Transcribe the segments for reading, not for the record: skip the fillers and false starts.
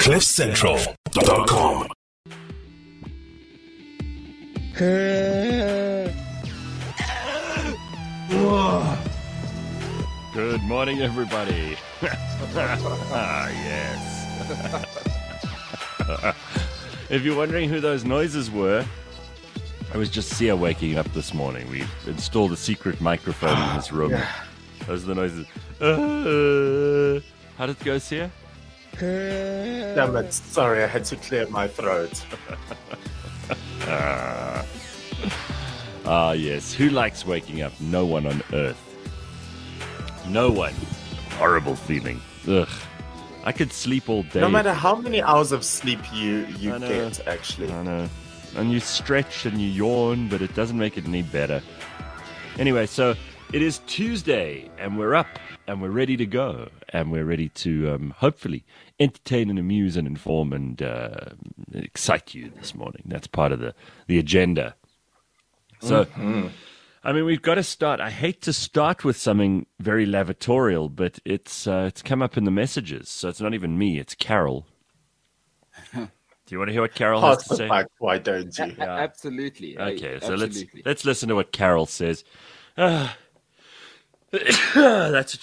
CliffCentral.com. Good morning, everybody. Yes. If you're wondering who those noises were, I was just Sia waking up this morning. We installed a secret microphone in this room. Those are the noises. How did it go, Sia? Damn it. Sorry, I had to clear my throat. Yes. Who likes waking up? No one on earth. No one. Horrible feeling. Ugh. I could sleep all day. No matter how many hours of sleep you get, actually. I know. And you stretch and you yawn, but it doesn't make it any better. Anyway, so it is Tuesday, and we're up, and we're ready to go, and we're ready to hopefully entertain and amuse and inform and excite you this morning. That's part of the agenda. So, I mean, we've got to start. I hate to start with something very lavatorial, but it's come up in the messages, so it's not even me, it's Carol. Do you want to hear what Carol has to say? Why don't you? Yeah. Absolutely. Okay, so absolutely. let's listen to what Carol says. That's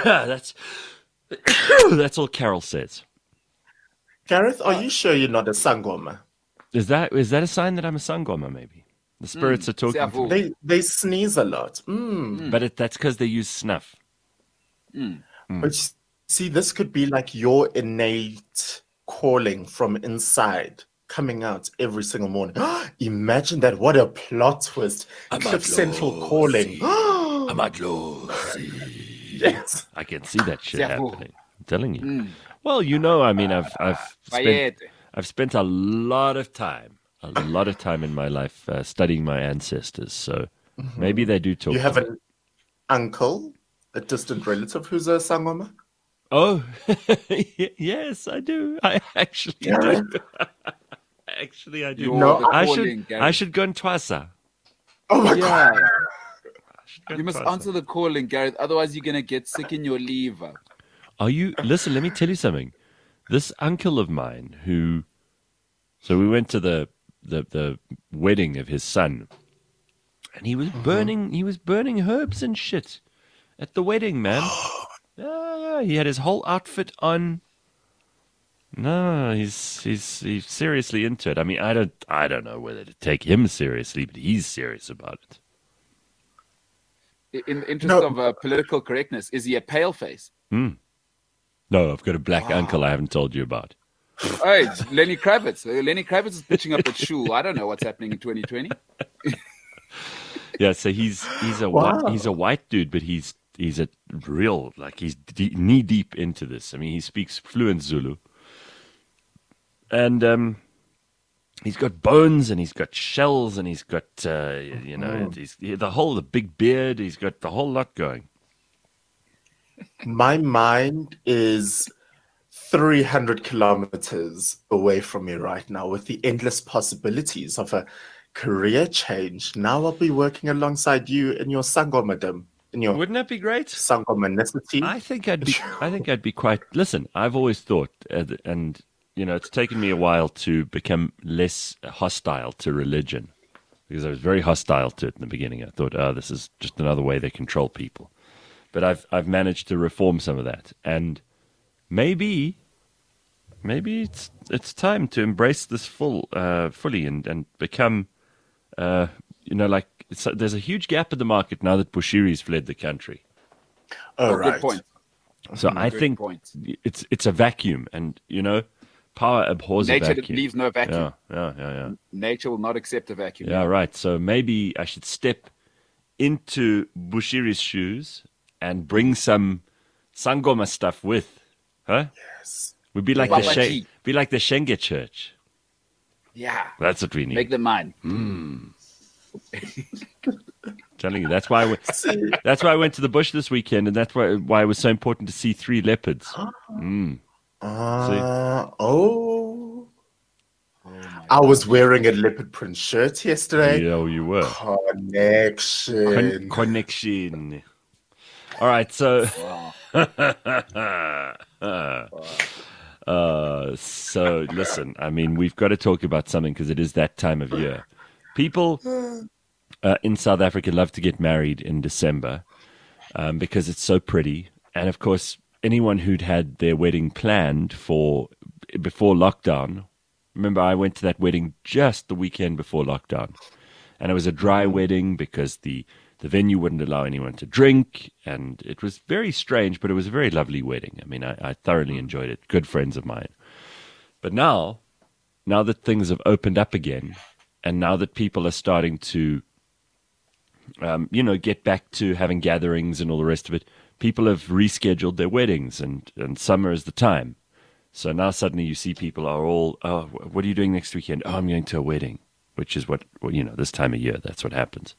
all Carol says. Gareth, are you sure you're not a sangoma? Is that a sign that I'm a sangoma? Maybe the spirits are talking to me. They sneeze a lot. But that's because they use snuff. But see, this could be like your innate calling from inside coming out every single morning. Imagine that. What a plot twist. Cliff Central calling. Yes. I can see that shit happening. I'm telling you. Well, you know, I mean, I've spent a lot of time in my life studying my ancestors. So maybe they do talk. You have an uncle, a distant relative who's a sangoma? Oh, yes, I do. I actually do. Actually, I do. No, I should go in Twasa. Oh my God. You must answer the calling, Gareth. Otherwise, you're going to get sick in your liver. Listen, let me tell you something. This uncle of mine so we went to the wedding of his son, and he was burning herbs and shit at the wedding, man. Yeah, he had his whole outfit on. No, he's seriously into it. I mean, I don't know whether to take him seriously, but he's serious about it. In the interest of political correctness, is he a pale face? No, I've got a black uncle I haven't told you about. Hey, Lenny Kravitz. Lenny Kravitz is pitching up at Shul. I don't know what's happening in 2020. Yeah, so he's a white dude, but he's a real, like, he's knee deep into this. I mean, he speaks fluent Zulu, and he's got bones, and he's got shells, and he's got the big beard. He's got the whole lot going. My mind is 300 kilometers away from me right now with the endless possibilities of a career change. Now I'll be working alongside you in your sangomadom. Wouldn't that be great? Sangomanicity. I think I'd be quite. Listen, I've always thought, and you know, it's taken me a while to become less hostile to religion, because I was very hostile to it in the beginning. I thought, this is just another way they control people. But I've managed to reform some of that, and maybe it's time to embrace this fully and become, there's a huge gap in the market now that Bushiri's fled the country. Oh, right. Good point. So I think it's a vacuum, and power abhors a vacuum. Nature leaves no vacuum. Yeah. Nature will not accept a vacuum. Yeah, right. So maybe I should step into Bushiri's shoes and bring some sangoma stuff with, huh? Yes. We'd be like the Shenge Church. Yeah. That's what we need. Make them mine. Telling you, that's why I went to the bush this weekend, and that's why it was so important to see 3 leopards. I was wearing a leopard print shirt yesterday. Yeah, you were. Connection. All right, so So listen, I mean, we've got to talk about something because it is that time of year. People in South Africa love to get married in December because it's so pretty. And of course, anyone who'd had their wedding planned for before lockdown, remember I went to that wedding just the weekend before lockdown. And it was a dry wedding because the venue wouldn't allow anyone to drink. And it was very strange, but it was a very lovely wedding. I mean, I thoroughly enjoyed it. Good friends of mine. But now that things have opened up again, and now that people are starting to, get back to having gatherings and all the rest of it, people have rescheduled their weddings, and summer is the time. So now suddenly you see people are all, oh, what are you doing next weekend? Oh, I'm going to a wedding, which is what, this time of year, that's what happens.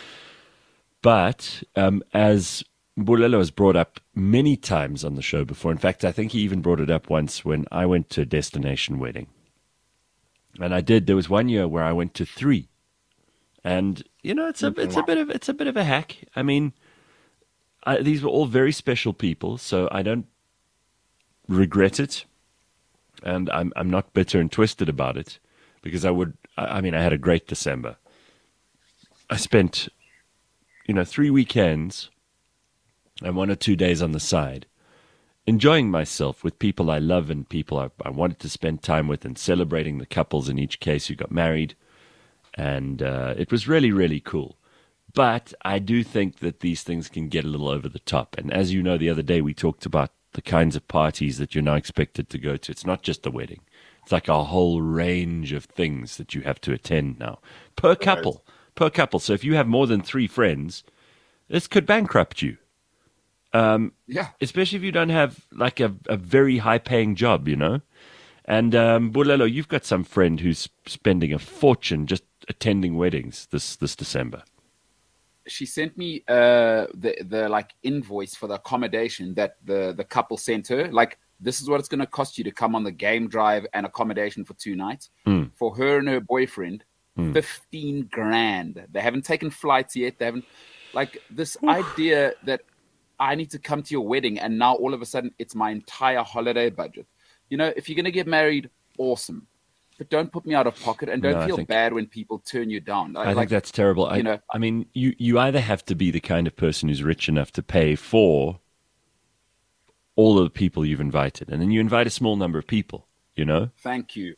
But as Bulelo has brought up many times on the show before, in fact, I think he even brought it up once when I went to a destination wedding. And there was one year where I went to 3. And, it's a bit of a hack. I mean, these were all very special people, so I don't regret it. And I'm not bitter and twisted about it because I had a great December. I spent, 3 weekends and 1 or 2 days on the side, enjoying myself with people I love and people I wanted to spend time with, and celebrating the couples in each case who got married. And it was really, really cool. But I do think that these things can get a little over the top. And as you know, the other day we talked about the kinds of parties that you're now expected to go to. It's not just a wedding. It's like a whole range of things that you have to attend now. Per couple. So if you have more than 3 friends, this could bankrupt you. Especially if you don't have like a very high-paying job, And Bulelo, you've got some friend who's spending a fortune just attending weddings this December. She sent me the like invoice for the accommodation that the couple sent her. Like, this is what it's going to cost you to come on the game drive and accommodation for 2 nights. For her and her boyfriend, 15 grand. They haven't taken flights yet. They haven't, like, this idea that I need to come to your wedding and now all of a sudden it's my entire holiday budget. If you're going to get married, awesome. But don't put me out of pocket, and don't feel bad when people turn you down. I think that's terrible. I mean, you either have to be the kind of person who's rich enough to pay for all of the people you've invited, and then you invite a small number of people, Thank you.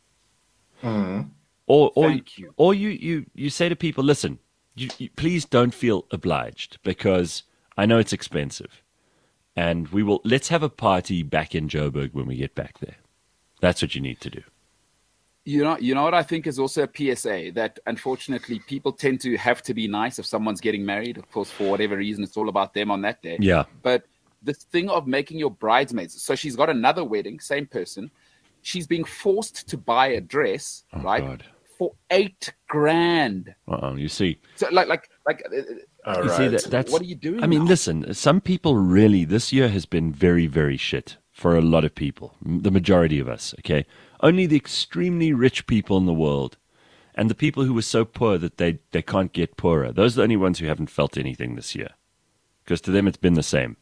Or you say to people, listen, you please don't feel obliged because I know it's expensive, and let's have a party back in Joburg when we get back there. That's what you need to do. You know what I think is also a PSA, that unfortunately people tend to have to be nice if someone's getting married. Of course, for whatever reason, it's all about them on that day. Yeah. But this thing of making your bridesmaids, so she's got another wedding, same person. She's being forced to buy a dress, right, God. for 8 grand. You see. So like. You see that's what are you doing? I mean, now? listen, some people really, this year has been very, very shit for a lot of people, the majority of us, okay? Only the extremely rich people in the world and the people who were so poor that they can't get poorer, those are the only ones who haven't felt anything this year, because to them it's been the same.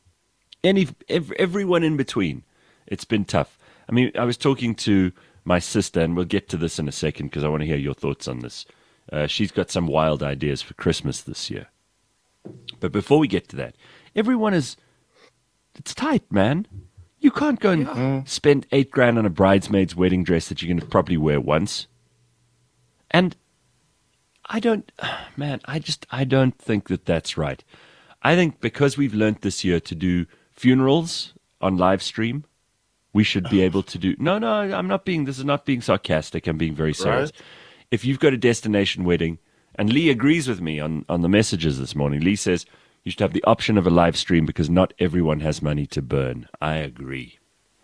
Everyone in between, it's been tough. I mean, I was talking to my sister, and we'll get to this in a second because I want to hear your thoughts on this. She's got some wild ideas for Christmas this year. But before we get to that, it's tight, man. You can't go and spend 8 grand on a bridesmaid's wedding dress that you're going to probably wear once. And I don't think that that's right. I think because we've learned this year to do funerals on live stream, we should be able to do. No, this is not being sarcastic. I'm being very serious. Right. If you've got a destination wedding, and Lee agrees with me on the messages this morning. Lee says you should have the option of a live stream because not everyone has money to burn. I agree.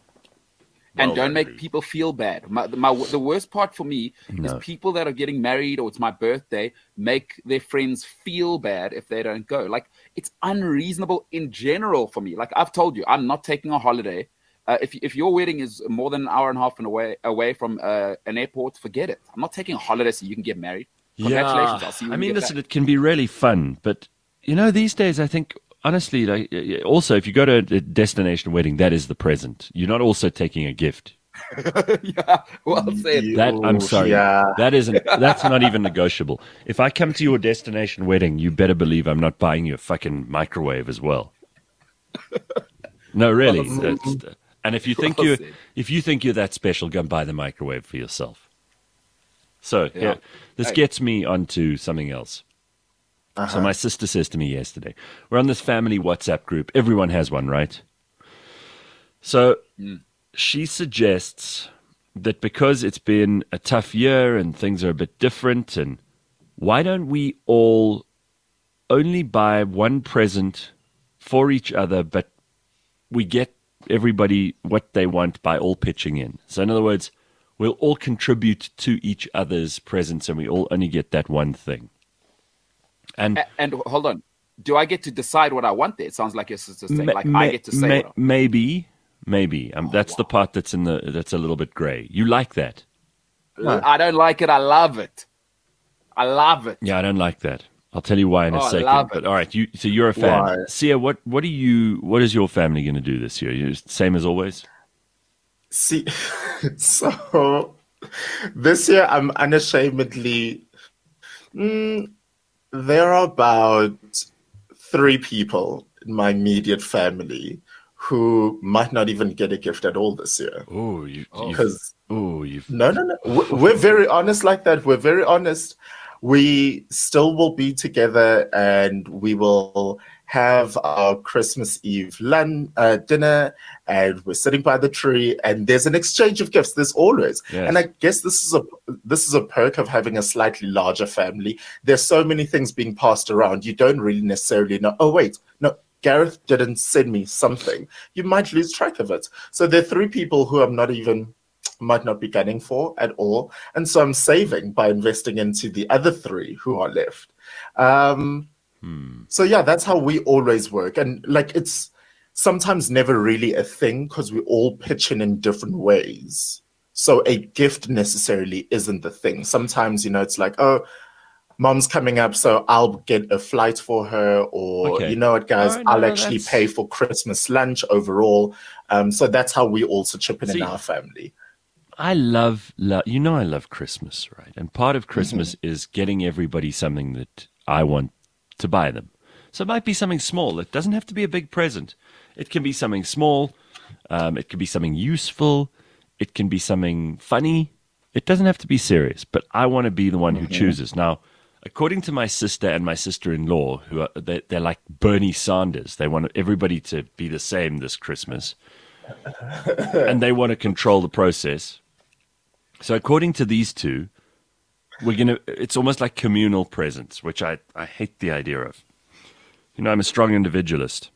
And don't make people feel bad. The worst part for me is people that are getting married or it's my birthday make their friends feel bad if they don't go. Like, it's unreasonable in general for me. Like, I've told you, I'm not taking a holiday. If your wedding is more than an hour and a half away from an airport, forget it. I'm not taking a holiday so you can get married. Congratulations. I'll see you when you get listen, back. It can be really fun, but these days I think honestly, also if you go to a destination wedding, that is the present. You're not also taking a gift. Yeah, well said. That I'm sorry. Yeah. That's not even negotiable. If I come to your destination wedding, you better believe I'm not buying you a fucking microwave as well. No, really. And if you think Well said. you're that special, go and buy the microwave for yourself. So Yeah. this Hey. gets me onto something else. So my sister says to me yesterday, we're on this family WhatsApp group. Everyone has one, right? So she suggests that because it's been a tough year and things are a bit different, and why don't we all only buy one present for each other, but we get everybody what they want by all pitching in. So in other words, we'll all contribute to each other's presents and we all only get that one thing. And And hold on. Do I get to decide what I want there? It sounds like your sister's saying, like I get to say what I want. maybe. That's the part that's that's a little bit gray. You like that? I don't like it. I love it. I love it. Yeah, I don't like that. I'll tell you why in a Oh, I second. love But it. all right, so you're a fan. Why? Sia, what is your family going to do this year? You same as always? See, so this year I'm unashamedly. There are about 3 people in my immediate family who might not even get a gift at all this year. Oh, Because you've no. We're very honest like that. We're very honest. We still will be together and we will have our Christmas Eve dinner, and we're sitting by the tree and there's an exchange of gifts. There's always. Yes. And I guess this is a perk of having a slightly larger family. There's so many things being passed around. You don't really necessarily know, oh wait, no, Gareth didn't send me something. You might lose track of it. So there are 3 people who I'm might not be gunning for at all. And so I'm saving by investing into the other 3 who are left. So yeah, that's how we always work. And like, it's sometimes never really a thing because we all pitch in different ways. So a gift necessarily isn't the thing. Sometimes, it's like, oh, mom's coming up, so I'll get a flight for her, or Okay. you know what, guys, All right, I'll no, actually that's- pay for Christmas lunch overall. So that's how we also chip in See, our family. I love I love Christmas, right? And part of Christmas is getting everybody something that I want to buy them. So it might be something small. It doesn't have to be a big present. It can be something small. It can be something useful. It can be something funny. It doesn't have to be serious, but I want to be the one who chooses. Now, according to my sister and my sister-in-law, they're like Bernie Sanders. They want everybody to be the same this Christmas. And they want to control the process. So according to these two, it's almost like communal presents, which I hate the idea of. I'm a strong individualist.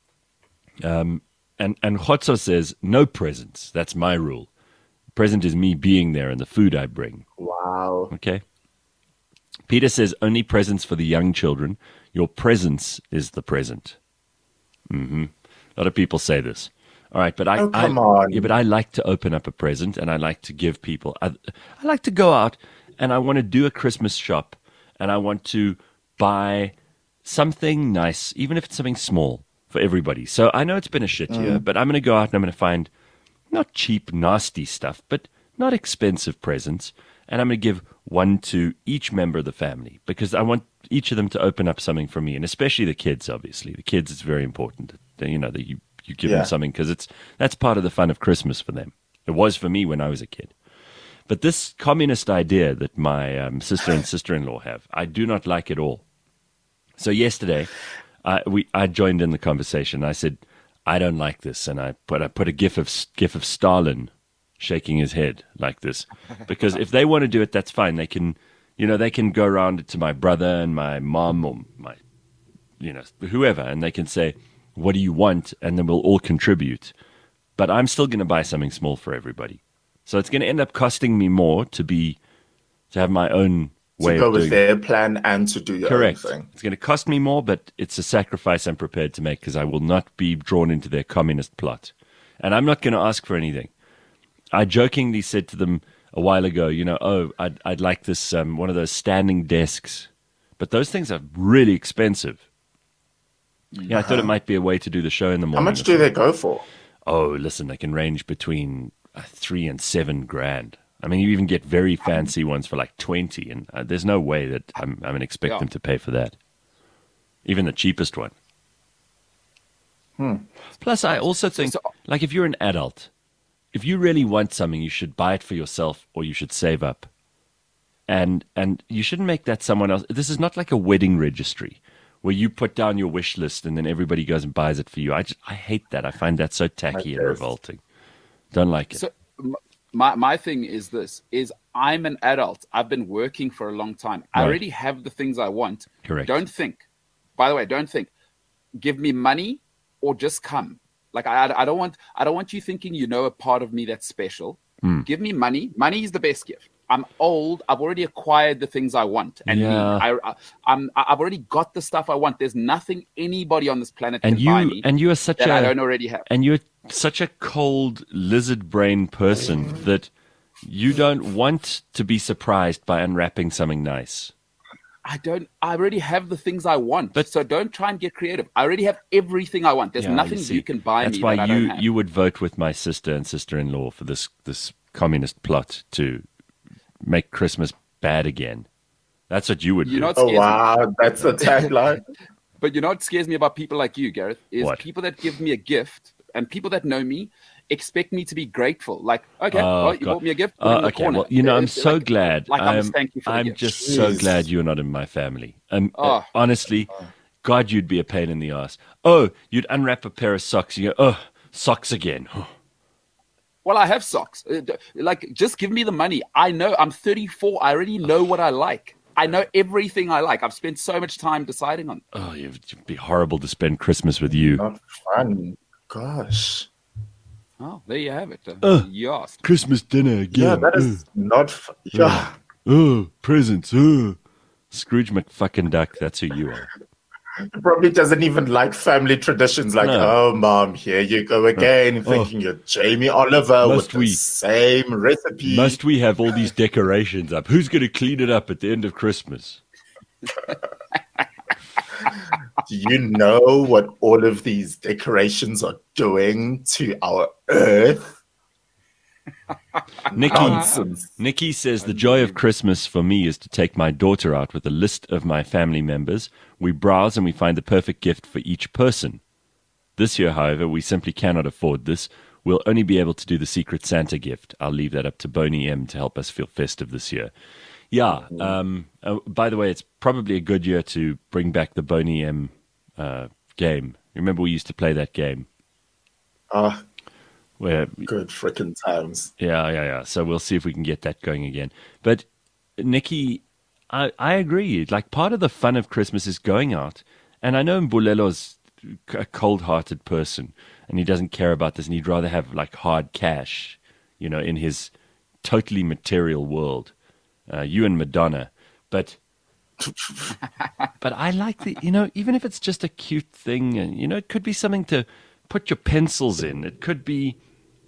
And Khotso says, no presents. That's my rule. Present is me being there and the food I bring. Wow. Okay. Peter says, only presents for the young children. Your presence is the present. A lot of people say this. All right, but come on. Yeah, but I like to open up a present and I like to give people. I like to go out and I want to do a Christmas shop and I want to buy something nice, even if it's something small for everybody. So I know it's been a shit year, but I'm going to go out and I'm going to find not cheap, nasty stuff, but not expensive presents. And I'm going to give one to each member of the family because I want each of them to open up something for me, and especially the kids, obviously. The kids, it's very important that you give them something because that's part of the fun of Christmas for them. It was for me when I was a kid. But this communist idea that my sister and sister-in-law have, I do not like at all. So yesterday, I joined in the conversation. I said, I don't like this, and I put a gif of Stalin shaking his head like this, because if they want to do it, that's fine. They can, they can go around it to my brother and my mom or my, whoever, and they can say, what do you want? And then we'll all contribute. But I'm still going to buy something small for everybody. So it's going to end up costing me more to have my own way To go of with doing it. their plan and to do your Correct. own thing. It's going to cost me more, but it's a sacrifice I'm prepared to make because I will not be drawn into their communist plot. And I'm not going to ask for anything. I jokingly said to them a while ago, I'd like this one of those standing desks, but those things are really expensive. Yeah, I thought it might be a way to do the show in the How morning. much do they go for? Oh, listen, they can range between 3 and 7 grand. I mean, you even get very fancy ones for like 20, and there's no way that I'm going to expect them to pay for that. Even the cheapest one. Plus, I also think, like, if you're an adult, if you really want something, you should buy it for yourself or you should save up. And you shouldn't make that someone else. This is not like a wedding registry where you put down your wish list and then everybody goes and buys it for you. I hate that. I find that so tacky and revolting. Don't like it. So my thing is this, is I'm an adult. I've been working for a long time. Right. I already have the things I want. Correct. Don't think, give me money or just come. Like, I don't want you thinking you know a part of me that's special. Give me money. Money is the best gift. I'm old. I've already acquired the things I want, and I've already got the stuff I want. There's nothing anybody on this planet can buy me and you are such that I don't already have. And you're such a cold lizard brain person that you don't want to be surprised by unwrapping something nice. I already have the things I want. So don't try and get creative. I already have everything I want. There's nothing you can buy me. That's why you would vote with my sister and sister-in-law for this communist plot to make Christmas bad again. That's what you would do. Oh, wow. That's the tagline. But you know what scares me about people like you, Gareth, is what? People that give me a gift and people that know me expect me to be grateful. Like, okay, you bought me a gift. Put it in the corner. Well, you know, I'm so glad. Like, I must thank you for the I'm gift. just so glad you're not in my family. Honestly, God, you'd be a pain in the ass. Oh, you'd unwrap a pair of socks. You go, oh, socks again. Well, I have socks. Like, just give me the money. I know. I'm 34. I already know what I like. I know everything I like. I've spent so much time deciding on it. Oh, it'd be horrible to spend Christmas with you. Not fun. Gosh. Oh, there you have it. You asked. Christmas dinner again. Yeah, that is not fun. Yeah. Oh, presents. Scrooge McFucking Duck. That's who you are. Probably doesn't even like family traditions. Like, oh, Mom, here you go again, thinking you're Jamie Oliver with the same recipe. Must we have all these decorations up? Who's going to clean it up at the end of Christmas? Do you know what all of these decorations are doing to our earth? Nikki says the joy of Christmas for me is to take my daughter out with a list of my family members. We browse and we find the perfect gift for each person. This year, however, we simply cannot afford this. We'll only be able to do the Secret Santa gift. I'll leave that up to Boney M to help us feel festive this year. Yeah. By the way, it's probably a good year to bring back the Boney M game. Remember we used to play that game? Where good freaking times. Yeah. So we'll see if we can get that going again. But Nikki, I agree. Like, part of the fun of Christmas is going out. And I know Mbulelo's a cold-hearted person, and he doesn't care about this, and he'd rather have like hard cash, you know, in his totally material world. You and Madonna, but I like the, you know, even if it's just a cute thing, and you know, it could be something to put your pencils in. It could be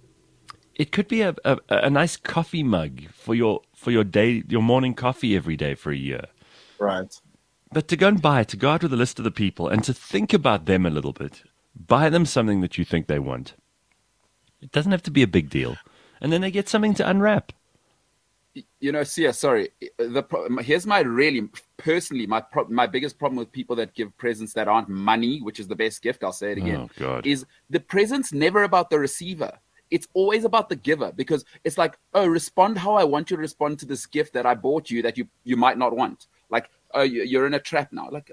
a nice coffee mug for your day, your morning coffee every day for a year. Right. But to go out with a list of the people and to think about them a little bit, buy them something that you think they want. It doesn't have to be a big deal, and then they get something to unwrap. You know, Sia, sorry. Here's my my biggest problem with people that give presents that aren't money, which is the best gift. I'll say it again. Oh, God. Is the present's never about the receiver. It's always about the giver, because it's like, oh, respond how I want you to respond to this gift that I bought you that you might not want. Like, oh, you're in a trap now. Like,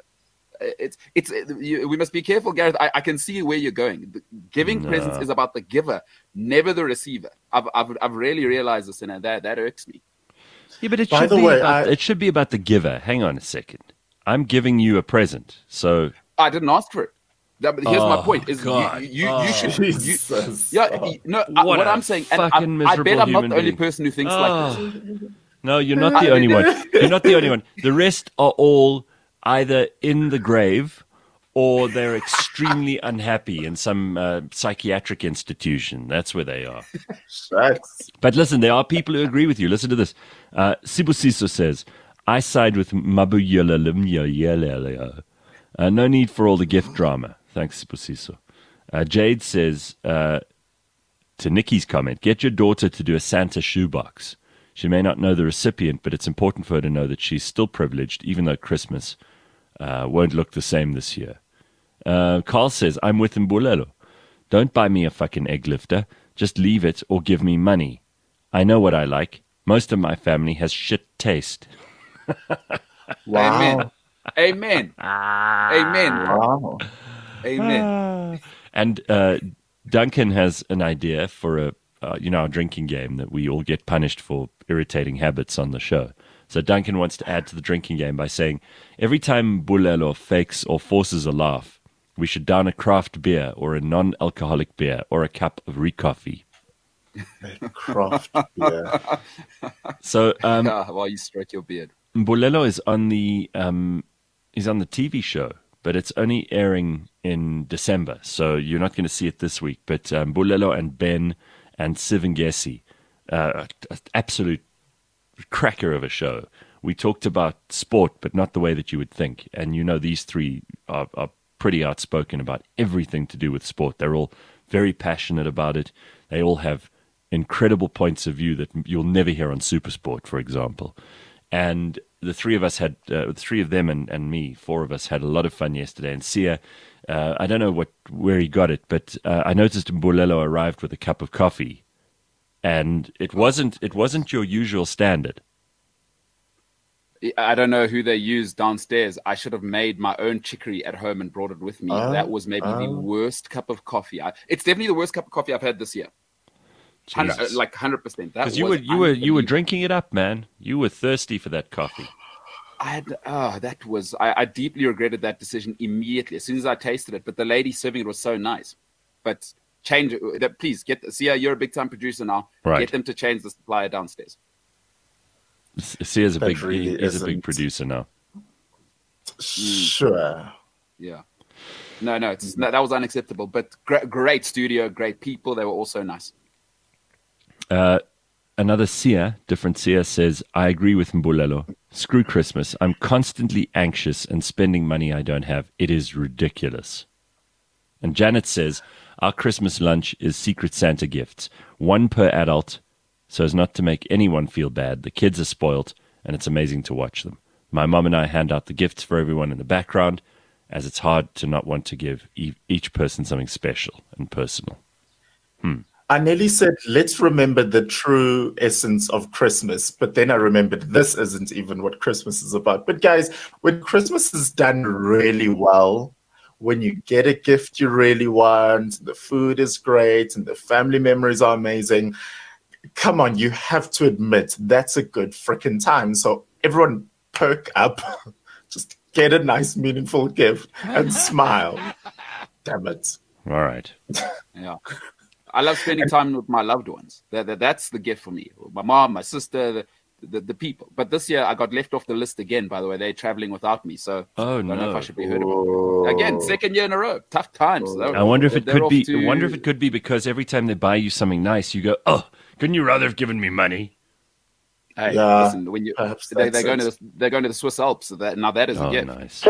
we must be careful, Gareth. I can see where you're going. Giving presents is about the giver, never the receiver. I've really realized this, and that irks me. Yeah, but it should be about the giver. Hang on a second. I'm giving you a present, so I didn't ask for it. Here's my point: is God. you should. What I'm saying, and I bet I'm not the only person who thinks like this. No, you're not the only one. You're not the only one. The rest are all either in the grave or they're extremely unhappy in some psychiatric institution. That's where they are. Shucks. But listen, there are people who agree with you. Listen to this. Sibusiso says, I side with Mabuyela Limya. No need for all the gift drama. Thanks, Sibusiso. Jade says, to Nikki's comment, get your daughter to do a Santa shoebox. She may not know the recipient, but it's important for her to know that she's still privileged, even though Christmas won't look the same this year. Carl says, I'm with Mbulelo. Don't buy me a fucking egg lifter. Just leave it or give me money. I know what I like. Most of my family has shit taste. Wow. Amen. Amen. Wow. Amen. And Duncan has an idea for our drinking game that we all get punished for irritating habits on the show. So Duncan wants to add to the drinking game by saying, every time Mbulelo fakes or forces a laugh, we should down a craft beer or a non-alcoholic beer or a cup of recoffee. Craft beer. So While you stroke your beard. Mbulelo is on the TV show, but it's only airing in December, so you're not going to see it this week. But Mbulelo and Ben and Sivingesi, absolute cracker of a show. We talked about sport, but not the way that you would think. And these three are pretty outspoken about everything to do with sport. They're all very passionate about it. They all have incredible points of view that you'll never hear on Supersport, for example. And the three of us had, three of them and me, four of us had a lot of fun yesterday. And Sia, I don't know where he got it, but I noticed Mbulelo arrived with a cup of coffee, and it wasn't your usual standard. I don't know who they used downstairs. I should have made my own chicory at home and brought it with me. That was maybe the worst cup of coffee. It's definitely the worst cup of coffee I've had this year. 100%. Because you were drinking it up, man. You were thirsty for that coffee. I deeply regretted that decision immediately as soon as I tasted it. But the lady serving it was so nice. But please Sia, you're a big time producer now. Right. Get them to change the supplier downstairs. Sia's a big producer now. Sure. Yeah. No, that was unacceptable. But great studio, great people. They were also nice. Another Sia, different Sia, says, I agree with Mbulelo. Screw Christmas. I'm constantly anxious and spending money I don't have. It is ridiculous. And Janet says, our Christmas lunch is Secret Santa gifts, one per adult, so as not to make anyone feel bad. The kids are spoilt, and it's amazing to watch them. My mom and I hand out the gifts for everyone in the background, as it's hard to not want to give each person something special and personal. I nearly said, let's remember the true essence of Christmas. But then I remembered this isn't even what Christmas is about. But guys, when Christmas is done really well, when you get a gift you really want, the food is great, and the family memories are amazing, come on, you have to admit that's a good freaking time. So everyone perk up, just get a nice, meaningful gift and smile. Damn it. All right. Yeah. I love spending time with my loved ones. That's the gift for me. My mom, my sister, the people. But this year I got left off the list again, by the way. They're traveling without me. So I don't know if I should be heard about. Again, second year in a row. Tough times. I wonder if it could be because every time they buy you something nice, you go, oh, couldn't you rather have given me money? Hey, yeah, listen, when they're going to the Swiss Alps, so that is a gift. Nice.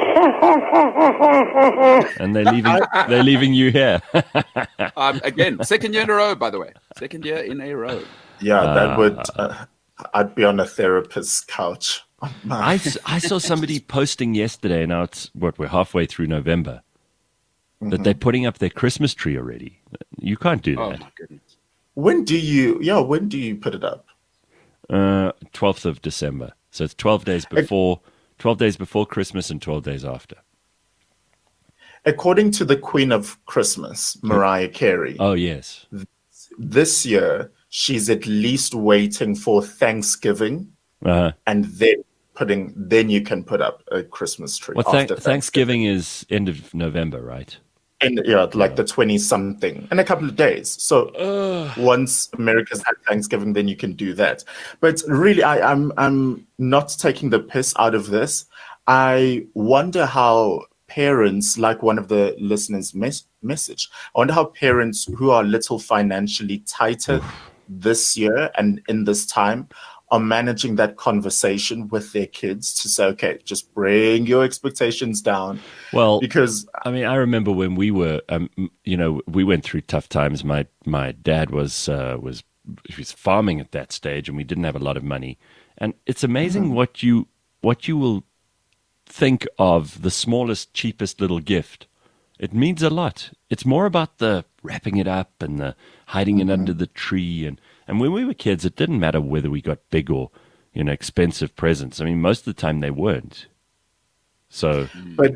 And they're leaving you here. Again, second year in a row, by the way. Second year in a row. Yeah, that would. I'd be on a therapist's couch. I saw somebody posting yesterday. Now we're halfway through November. That they're putting up their Christmas tree already. You can't do that. Oh my goodness. When do you put it up? 12th of December. So it's 12 days before 12 days before Christmas and 12 days after. According to the Queen of Christmas, Mariah Carey. Oh, yes. This year, she's at least waiting for Thanksgiving, and then you can put up a Christmas tree. Well, Thanksgiving is end of November, right? And the 20-something in a couple of days. So once America's had Thanksgiving, then you can do that. But really, I'm not taking the piss out of this. I wonder how parents, like one of the listeners' message, I wonder how parents who are a little financially tighter this year and in this time are managing that conversation with their kids to say, okay, just bring your expectations down. Well, because I mean, I remember when we were, we went through tough times. My dad was farming at that stage, and we didn't have a lot of money. And it's amazing what you will think of the smallest, cheapest little gift. It means a lot. It's more about the wrapping it up and the hiding it under the tree. And when we were kids, it didn't matter whether we got big or, expensive presents. I mean, most of the time they weren't. So, but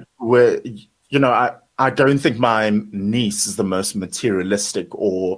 I don't think my niece is the most materialistic or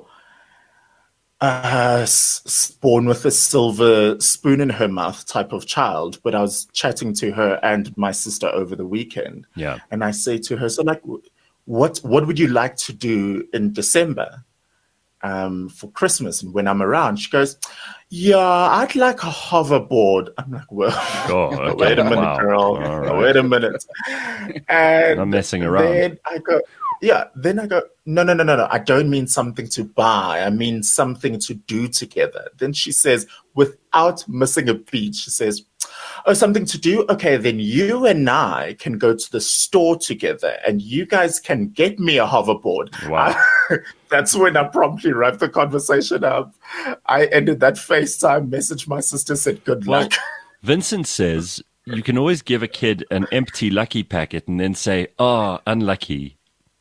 born with a silver spoon in her mouth type of child. But I was chatting to her and my sister over the weekend. Yeah. And I say to her, so like, what would you like to do in December for Christmas? And when I'm around, she goes, yeah, I'd like a hoverboard. I'm like, well, okay. wait a minute, girl. Right. Wait a minute. And I'm messing around. Then I go, no. I don't mean something to buy. I mean something to do together. Then she says, without missing a beat, she says, oh, something to do? Okay, then you and I can go to the store together and you guys can get me a hoverboard. Wow. That's when I promptly wrapped the conversation up. I ended that FaceTime message. My sister said, good luck. Vincent says you can always give a kid an empty lucky packet and then say, oh, unlucky.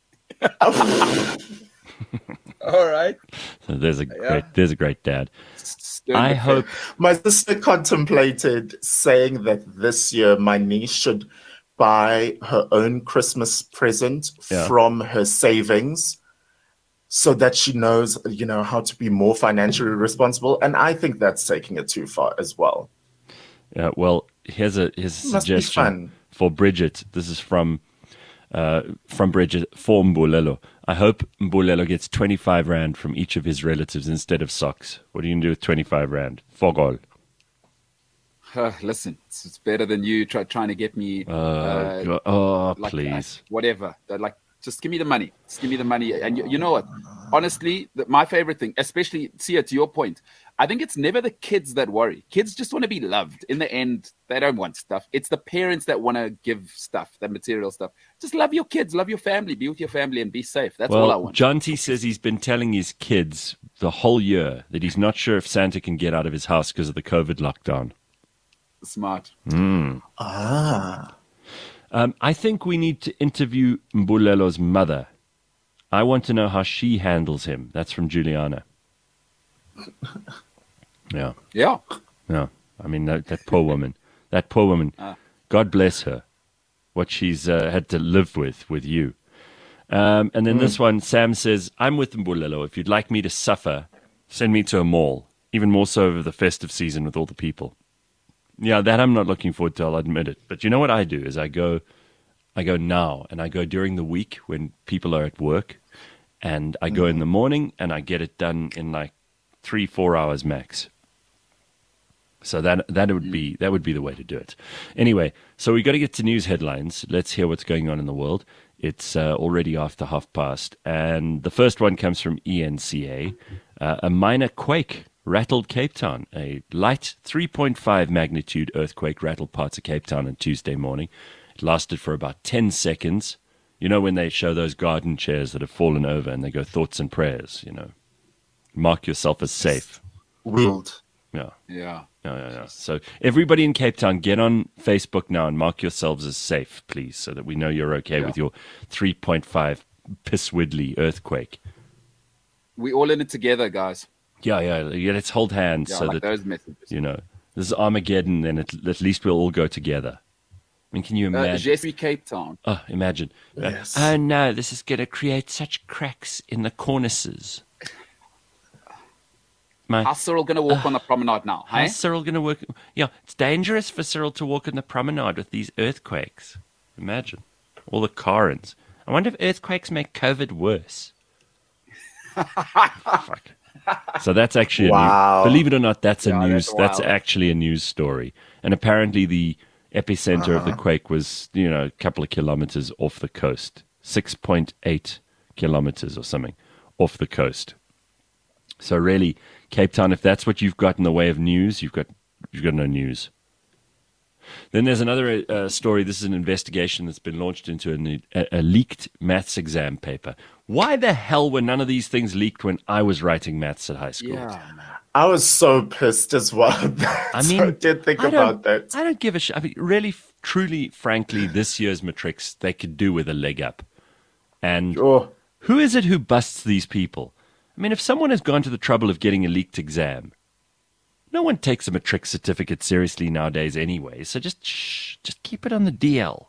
All right. So there's a great dad. I hope my sister contemplated saying that this year my niece should buy her own Christmas present from her savings so that she knows, how to be more financially responsible. And I think that's taking it too far as well. Yeah, well, here's a suggestion for Bridget. This is from Bridget for Mbulelo. I hope Mbulelo gets 25 Rand from each of his relatives instead of socks. What are you going to do with 25 Rand? Fogol. Listen, it's better than you trying to get me. Please. Whatever. Just give me the money. Just give me the money. And you know what? Honestly, my favorite thing, especially, Sia, to your point, I think it's never the kids that worry. Kids just want to be loved. In the end, they don't want stuff. It's the parents that want to give stuff, that material stuff. Just love your kids, love your family, be with your family and be safe. That's all I want. John T says he's been telling his kids the whole year that he's not sure if Santa can get out of his house because of the COVID lockdown. Smart. I think we need to interview Mbulelo's mother. I want to know how she handles him. That's from Juliana. Yeah. I mean, that poor woman. God bless her. What she's had to live with you. And then this one, Sam says, I'm with Mbulelo. If you'd like me to suffer, send me to a mall. Even more so over the festive season with all the people. Yeah, that I'm not looking forward to, I'll admit it. But you know what I do is I go now, and I go during the week when people are at work, and I go in the morning, and I get it done in like 3-4 hours max. So that would be the way to do it. Anyway, so we got to get to news headlines. Let's hear what's going on in the world. It's already after past, and the first one comes from ENCA. A minor quake rattled Cape Town. A light 3.5 magnitude earthquake rattled parts of Cape Town on Tuesday morning. It lasted for about 10 seconds. You know when they show those garden chairs that have fallen over and they go thoughts and prayers, Mark yourself as safe. Wield. Yeah. So everybody in Cape Town, get on Facebook now and mark yourselves as safe, please, so that we know you're okay with your 3.5 pisswidly earthquake. We all in it together, guys. Yeah. Let's hold hands so that those messages. This is Armageddon, and at least we'll all go together. I mean, can you imagine? Jesse Cape Town. Oh, imagine. Yes. Oh no, this is going to create such cracks in the cornices. How's Cyril going to walk on the promenade now? How's Cyril going to work? Yeah, it's dangerous for Cyril to walk on the promenade with these earthquakes. Imagine. All the Karens. I wonder if earthquakes make COVID worse. Fuck. So that's actually believe it or not, that's that's actually a news story. And apparently the epicenter of the quake was, a couple of kilometers off the coast. 6.8 kilometers or something off the coast. So really, Cape Town, if that's what you've got in the way of news, you've got you've got no news. Then there's another story. This is an investigation that's been launched into a leaked maths exam paper. Why the hell were none of these things leaked when I was writing maths at high school? Yeah. I was so pissed as well. I mean, I did think about that. I don't give a shit. I mean, really, truly, frankly, this year's matrics, they could do with a leg up. And who is it who busts these people? I mean, if someone has gone to the trouble of getting a leaked exam, no one takes a matric certificate seriously nowadays anyway. So just keep it on the DL.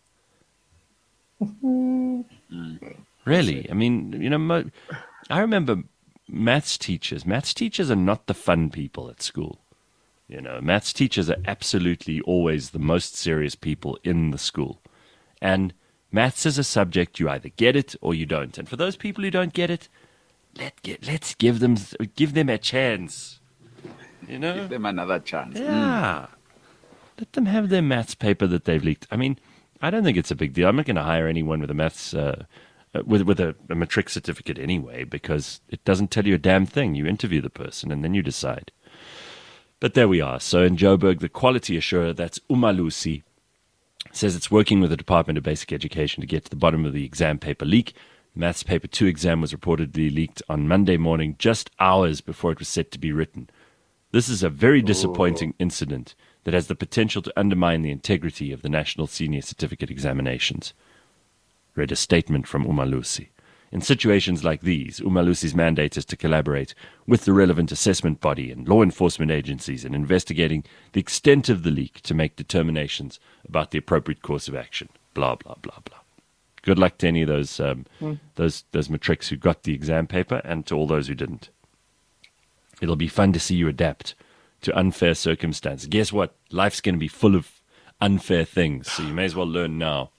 Really, I mean, I remember maths teachers. Maths teachers are not the fun people at school. Maths teachers are absolutely always the most serious people in the school. And maths is a subject, you either get it or you don't. And for those people who don't get it, let's give them a chance. Give them another chance. Yeah. Let them have their maths paper that they've leaked. I mean, I don't think it's a big deal. I'm not going to hire anyone with a maths with a matric certificate anyway, because it doesn't tell you a damn thing. You interview the person and then you decide. But there we are. So in Joburg, the quality assurer, that's Umalusi, says it's working with the Department of Basic Education to get to the bottom of the exam paper leak. Maths paper 2 exam was reportedly leaked on Monday morning, just hours before it was set to be written. This is a very disappointing incident that has the potential to undermine the integrity of the National Senior Certificate Examinations, read a statement from Umalusi. In situations like these, Umalusi's mandate is to collaborate with the relevant assessment body and law enforcement agencies in investigating the extent of the leak to make determinations about the appropriate course of action. Blah, blah, blah, blah. Good luck to any of those matrics who got the exam paper and to all those who didn't. It'll be fun to see you adapt to unfair circumstances. Guess what? Life's going to be full of unfair things, so you may as well learn now.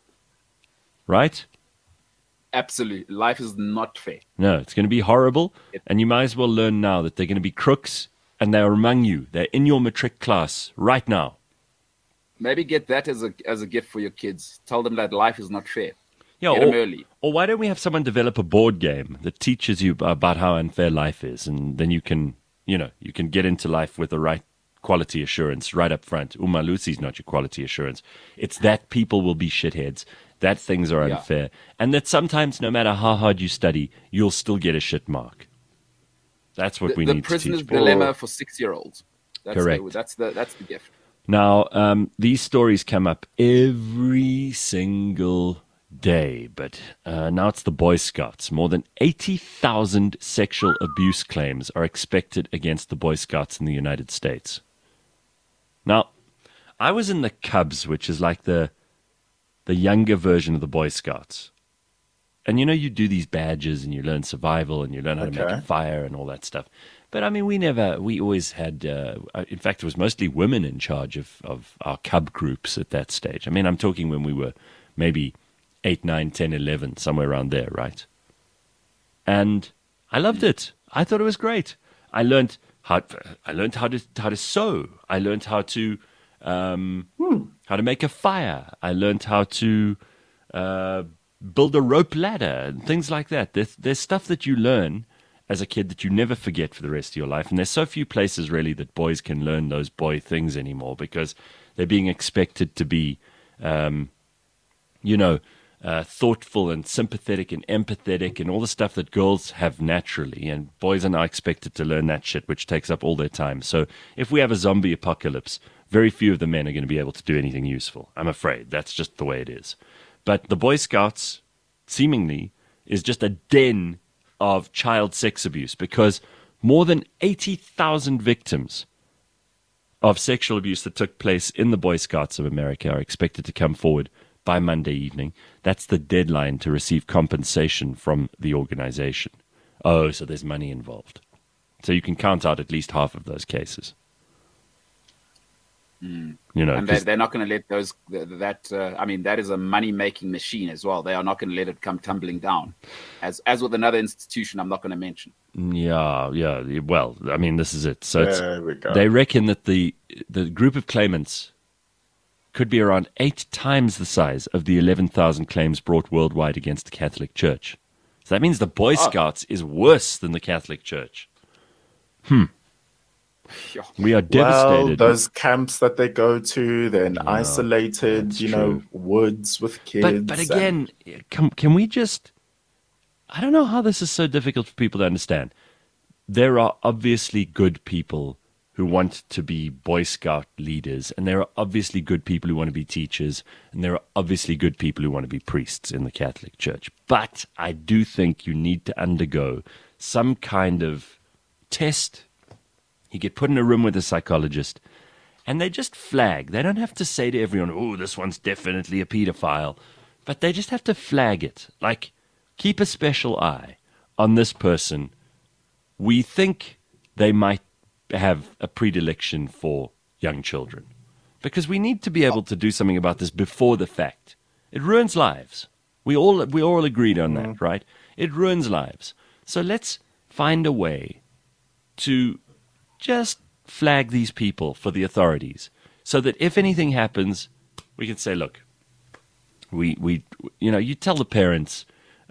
Right? Absolutely. Life is not fair. No, it's going to be horrible, and you might as well learn now that they're going to be crooks, and they're among you. They're in your matric class right now. Maybe get that as a gift for your kids. Tell them that life is not fair. Yeah, Get them early. Or why don't we have someone develop a board game that teaches you about how unfair life is, and then you can get into life with the right quality assurance right up front. Umalusi's not your quality assurance. It's that people will be shitheads, that things are unfair, and that sometimes no matter how hard you study, you'll still get a shit mark. That's what we need to teach. The prisoner's dilemma for 6-year-olds. Correct. That's the gift. Now, these stories come up every single day, but now it's the Boy Scouts. More than 80,000 sexual abuse claims are expected against the Boy Scouts in the United States. Now, I was in the Cubs, which is like the younger version of the Boy Scouts. And you do these badges and you learn survival and you learn how to make a fire and all that stuff. But I mean, we always had, in fact, it was mostly women in charge of our Cub groups at that stage. I mean, I'm talking when we were maybe 8, 9, 10, 11, somewhere around there, right? And I loved it. I thought it was great. I learned how to sew. I learned how to make a fire. I learned how to build a rope ladder and things like that. There's stuff that you learn as a kid that you never forget for the rest of your life. And there's so few places really that boys can learn those boy things anymore because they're being expected to be, thoughtful and sympathetic and empathetic and all the stuff that girls have naturally. And boys are now expected to learn that shit, which takes up all their time. So if we have a zombie apocalypse, very few of the men are going to be able to do anything useful. I'm afraid. That's just the way it is. But the Boy Scouts, seemingly, is just a den of child sex abuse because more than 80,000 victims of sexual abuse that took place in the Boy Scouts of America are expected to come forward by Monday evening. That's the deadline to receive compensation from the organization. Oh, so there's money involved. So you can count out at least half of those cases. And they're not going to let that is a money-making machine as well. They are not going to let it come tumbling down. As with another institution I'm not going to mention. Yeah. Well, I mean, this is it. So they reckon that the group of claimants could be around 8 times the size of the 11,000 claims brought worldwide against the Catholic Church. So that means the Boy Scouts is worse than the Catholic Church. We are Well, devastated. those camps that they go to, they're in isolated, that's you know, true. woods with kids. But again, can we just? I don't know how this is so difficult for people to understand. There are obviously good people who want to be Boy Scout leaders, and there are obviously good people who want to be teachers, and there are obviously good people who want to be priests in the Catholic Church. But I do think you need to undergo some kind of test. You get put in a room with a psychologist, and they just flag. They don't have to say to everyone, oh, this one's definitely a pedophile. But they just have to flag it. Like, keep a special eye on this person. We think they might have a predilection for young children, because we need to be able to do something about this before the fact. It ruins lives. We all agreed on that, right? It ruins lives. So let's find a way to just flag these people for the authorities, so that if anything happens, we can say, look, we you tell the parents,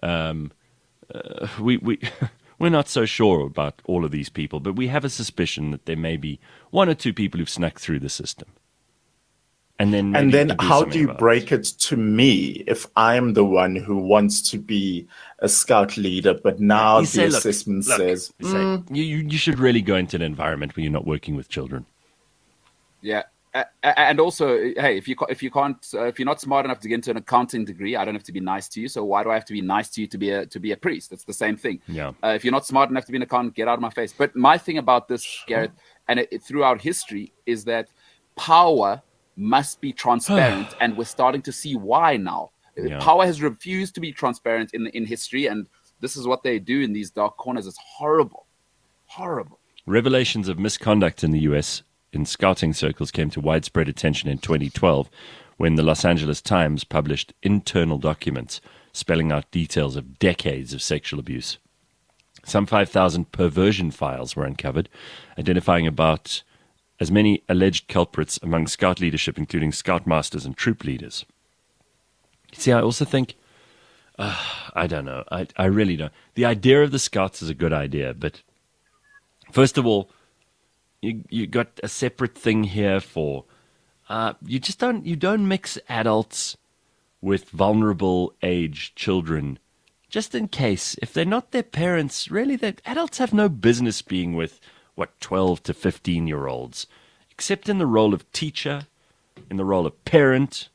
we're not so sure about all of these people, but we have a suspicion that there may be one or two people who've snuck through the system. And then how do you break it to me if I'm the one who wants to be a scout leader, but now the assessment says you should really go into an environment where you're not working with children. Yeah. And also, hey, if you're not smart enough to get into an accounting degree, I don't have to be nice to you. So why do I have to be nice to you to be a priest? It's the same thing. Yeah. If you're not smart enough to be an accountant, get out of my face. But my thing about this, Gareth, and throughout history, is that power must be transparent, and we're starting to see why now. Yeah. Power has refused to be transparent in history, and this is what they do in these dark corners. It's horrible, horrible. Revelations of misconduct in the U.S. in scouting circles came to widespread attention in 2012 when the Los Angeles Times published internal documents spelling out details of decades of sexual abuse. Some 5,000 perversion files were uncovered, identifying about as many alleged culprits among scout leadership, including scoutmasters and troop leaders. See, I also think, I don't know, I really don't. The idea of the scouts is a good idea, but first of all, you got a separate thing here for, you don't mix adults with vulnerable age children, just in case. If they're not their parents, really, adults have no business being with 12 to 15-year-olds, except in the role of teacher, in the role of parent.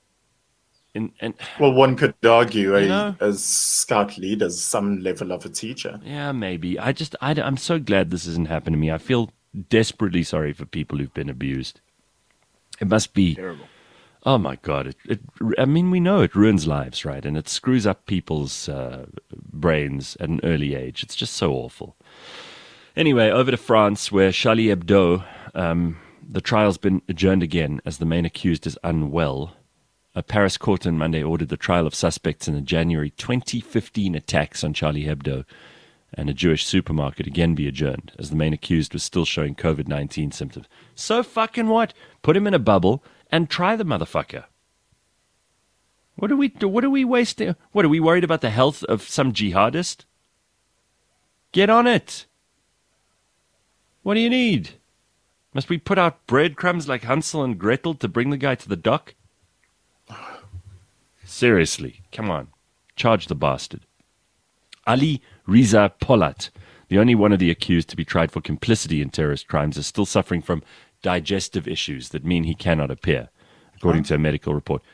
Well, one could argue as scout leaders, some level of a teacher. Yeah, maybe. I'm so glad this hasn't happened to me. I feel desperately sorry for people who've been abused. It must be terrible. Oh my God! I mean, we know it ruins lives, right? And it screws up people's brains at an early age. It's just so awful. Anyway, over to France, where Charlie Hebdo, the trial's been adjourned again as the main accused is unwell. A Paris court on Monday ordered the trial of suspects in the January 2015 attacks on Charlie Hebdo and a Jewish supermarket again be adjourned, as the main accused was still showing COVID-19 symptoms. So fucking what? Put him in a bubble and try the motherfucker. What are we wasting? What, are we worried about the health of some jihadist? Get on it. What do you need? Must we put out breadcrumbs like Hansel and Gretel to bring the guy to the dock? Seriously, come on. Charge the bastard. Ali Riza Polat, the only one of the accused to be tried for complicity in terrorist crimes, is still suffering from digestive issues that mean he cannot appear, according to a medical report.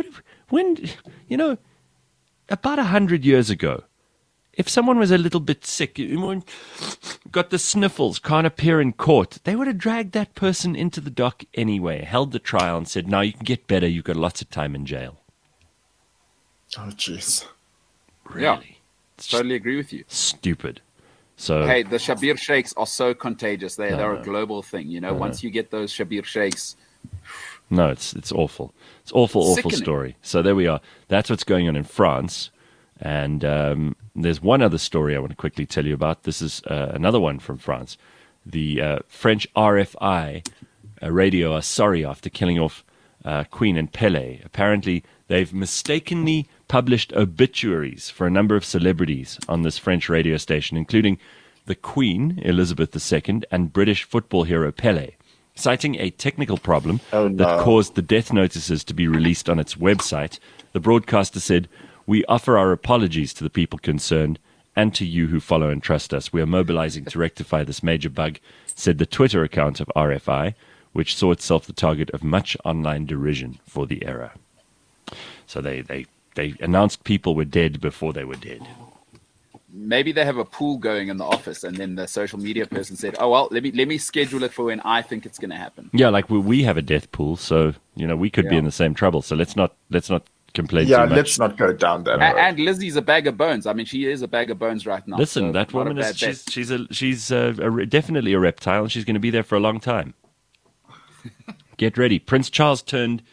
About 100 years ago, if someone was a little bit sick, got the sniffles, can't appear in court, they would have dragged that person into the dock anyway, held the trial and said, no, you can get better, you've got lots of time in jail. Oh, jeez. Really? Yeah, totally agree with you. Stupid. So, hey, the Shabir Sheikhs are so contagious. They're a global thing. Once you get those Shabir Sheikhs. No, it's awful. It's awful Sickening. story. So there we are. That's what's going on in France. And there's one other story I want to quickly tell you about. This is another one from France. The French RFI radio are sorry after killing off Queen and Pele. Apparently, they've mistakenly published obituaries for a number of celebrities on this French radio station, including the Queen, Elizabeth II, and British football hero Pele, citing a technical problem that caused the death notices to be released on its website. The broadcaster said, "We offer our apologies to the people concerned and to you who follow and trust us. We are mobilizing to rectify this major bug," said the Twitter account of RFI, which saw itself the target of much online derision for the error. So they announced people were dead before they were dead. Maybe they have a pool going in the office, and then the social media person said, "Oh well, let me schedule it for when I think it's going to happen." Yeah, like we have a death pool, so we could be in the same trouble. So let's not complain too much. Yeah, let's not go down that road. And Lizzie's a bag of bones. I mean, she is a bag of bones right now. Listen, so that woman is she's definitely a reptile, and she's going to be there for a long time. Get ready. Prince Charles turned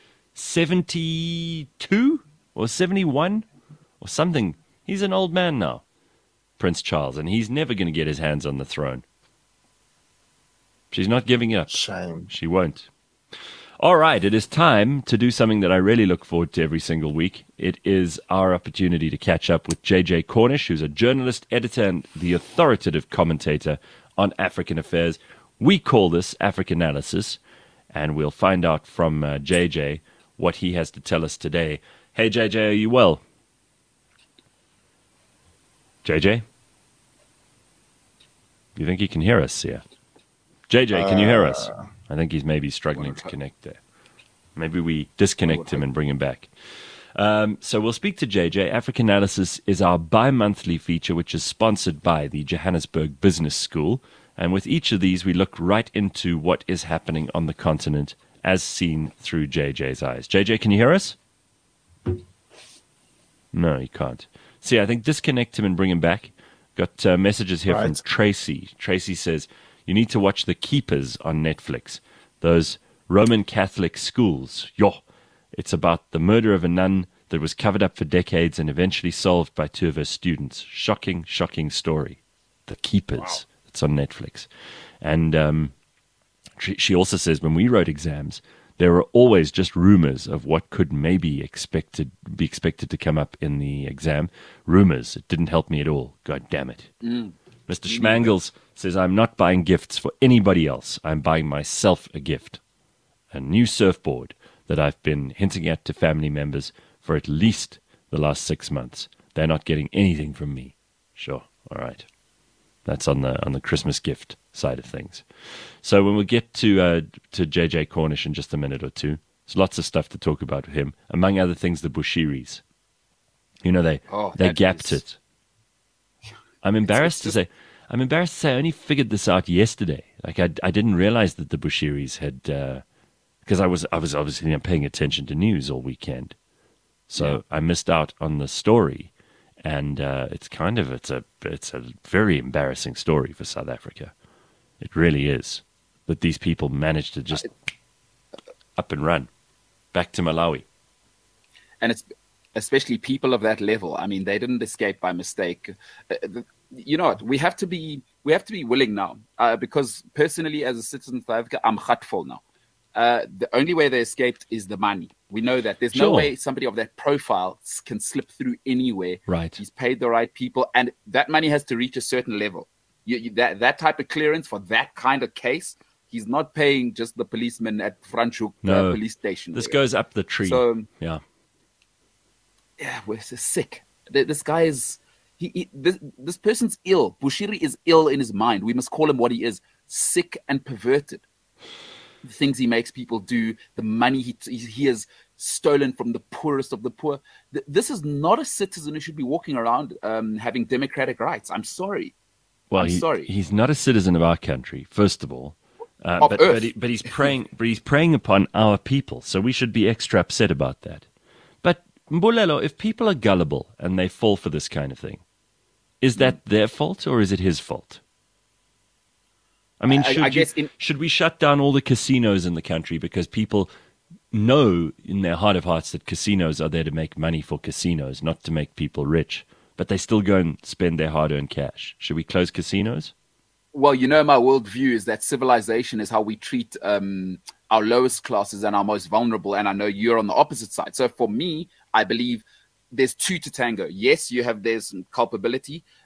72 or 71 or something. He's an old man now, Prince Charles, and he's never going to get his hands on the throne. She's not giving up. Shame. She won't. All right, it is time to do something that I really look forward to every single week. It is our opportunity to catch up with JJ Cornish, who's a journalist, editor, and the authoritative commentator on African affairs. We call this Africanalysis, and we'll find out from JJ what he has to tell us today. Hey, JJ, are you well? JJ? You think he can hear us here? JJ, can you hear us? I think he's maybe struggling to connect there. Maybe we disconnect him and bring him back. So we'll speak to JJ. Africanalysis is our bi-monthly feature, which is sponsored by the Johannesburg Business School. And with each of these, we look right into what is happening on the continent as seen through JJ's eyes. JJ, can you hear us? No, he can't. See, I think disconnect him and bring him back. Got messages here from Tracy. Tracy says, you need to watch The Keepers on Netflix. Those Roman Catholic schools. It's about the murder of a nun that was covered up for decades and eventually solved by two of her students. Shocking, shocking story. The Keepers. Wow. It's on Netflix. And she also says when we wrote exams, there were always just rumors of what could maybe be expected to come up in the exam. Rumors. It didn't help me at all. God damn it. Mr. Schmangles says, I'm not buying gifts for anybody else. I'm buying myself a gift. A new surfboard that I've been hinting at to family members for at least the last 6 months. They're not getting anything from me. Sure. All right. That's on the Christmas gift side of things. So when we get to JJ Cornish in just a minute or two, there's lots of stuff to talk about with him. Among other things, the Bushiris. They gapped it. I'm embarrassed to say I only figured this out yesterday. Like I didn't realize that the Bushiris had, because I was obviously paying attention to news all weekend, so I missed out on the story, and it's a very embarrassing story for South Africa. It really is that these people managed to just up and run back to Malawi, and it's especially people of that level. I mean, they didn't escape by mistake. You know what? We have to be willing now, because personally, as a citizen of South Africa, I'm grateful now. The only way they escaped is the money. We know that there's no way somebody of that profile can slip through anywhere. Right. He's paid the right people, and that money has to reach a certain level. That type of clearance for that kind of case, he's not paying just the policeman at Franschhoek police station. This goes up the tree. So, yeah, we're so sick. This guy is... This person's ill. Bushiri is ill in his mind. We must call him what he is: sick and perverted. The things he makes people do, the money he has stolen from the poorest of the poor. This is not a citizen who should be walking around having democratic rights. I'm sorry. Well, he's not a citizen of our country, first of all. But he's preying upon our people, so we should be extra upset about that. But Mbulelo, if people are gullible and they fall for this kind of thing, is that their fault or is it his fault? I mean, should we shut down all the casinos in the country because people know in their heart of hearts that casinos are there to make money for casinos, not to make people rich, but they still go and spend their hard-earned cash? Should we close casinos? Well, my worldview is that civilization is how we treat our lowest classes and our most vulnerable, and I know you're on the opposite side. So for me, I believe there's two to tango. Yes, there's some culpability,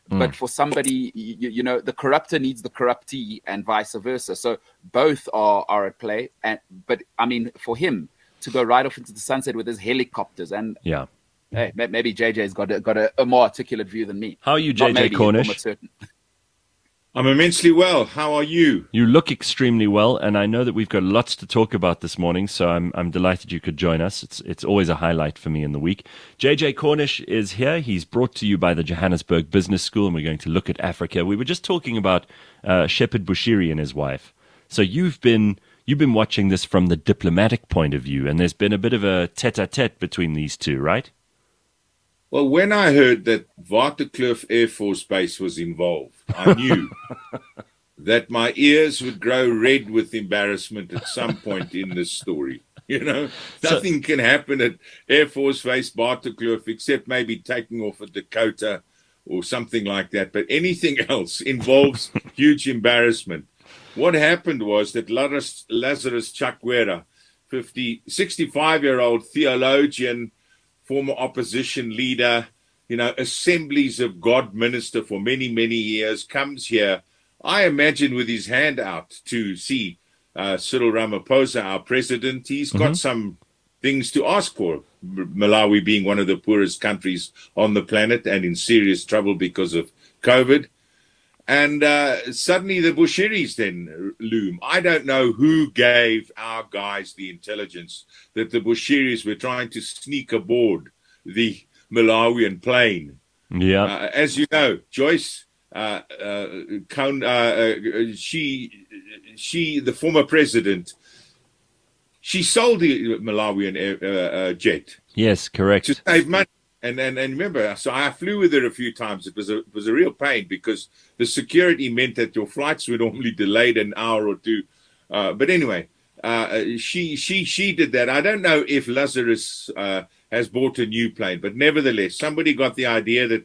But for somebody, you know, the corruptor needs the corruptee and vice versa. So both are at play. But I mean, for him to go right off into the sunset with his helicopters and hey, maybe JJ's got a more articulate view than me. How are you, JJ Cornish? I'm immensely well. How are you? You look extremely well, and I know that we've got lots to talk about this morning, so I'm delighted you could join us. It's always a highlight for me in the week. JJ Cornish is here. He's brought to you by the Johannesburg Business School, and we're going to look at Africa. We were just talking about Shepherd Bushiri and his wife. So you've been watching this from the diplomatic point of view, and there's been a bit of a tete-a-tete between these two, right? Well, when I heard that Waterkloof Air Force Base was involved, I knew that my ears would grow red with embarrassment at some point in this story. You know, nothing can happen at Air Force Base Waterkloof except maybe taking off a Dakota or something like that. But anything else involves huge embarrassment. What happened was that Lazarus Chakwera, 65-year-old theologian, former opposition leader, you know, Assemblies of God minister for many, many years, comes here, I imagine, with his hand out to see Cyril Ramaphosa, our president. He's got some things to ask for, Malawi being one of the poorest countries on the planet and in serious trouble because of COVID. And suddenly the Bushiris then loom. I don't know who gave our guys the intelligence that the Bushiris were trying to sneak aboard the Malawian plane. Yeah. As you know, Joyce, she, the former president, she sold the Malawian jet. Yes, correct. To save money. And remember, so I flew with her a few times. It was a real pain because the security meant that your flights were normally delayed an hour or two. But anyway, she did that. I don't know if Lazarus has bought a new plane, but nevertheless, somebody got the idea that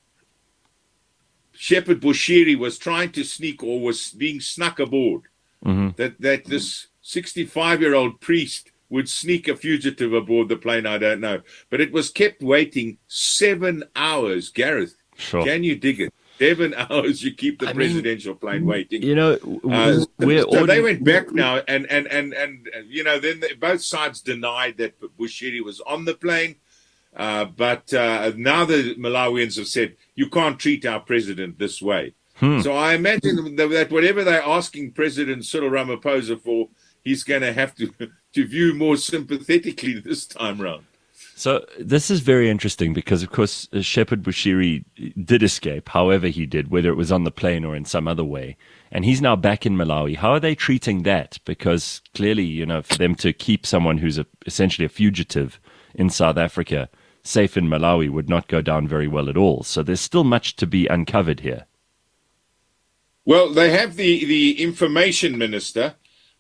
Shepherd Bushiri was trying to sneak or was being snuck aboard. That this 65-year-old priest would sneak a fugitive aboard the plane, I don't know. But it was kept waiting 7 hours, Gareth. Sure. Can you dig it? 7 hours you keep the presidential plane waiting. You know, so they went back now, and you know, then both sides denied that Bushiri was on the plane. But now the Malawians have said, you can't treat our president this way. So I imagine that whatever they're asking President Cyril Ramaphosa for, he's going to have to view more sympathetically this time round. So this is very interesting because, of course, Shepherd Bushiri did escape, however he did, whether it was on the plane or in some other way. And he's now back in Malawi. How are they treating that? Because clearly, you know, for them to keep someone who's essentially a fugitive in South Africa safe in Malawi would not go down very well at all. So there's still much to be uncovered here. Well, they have the information minister,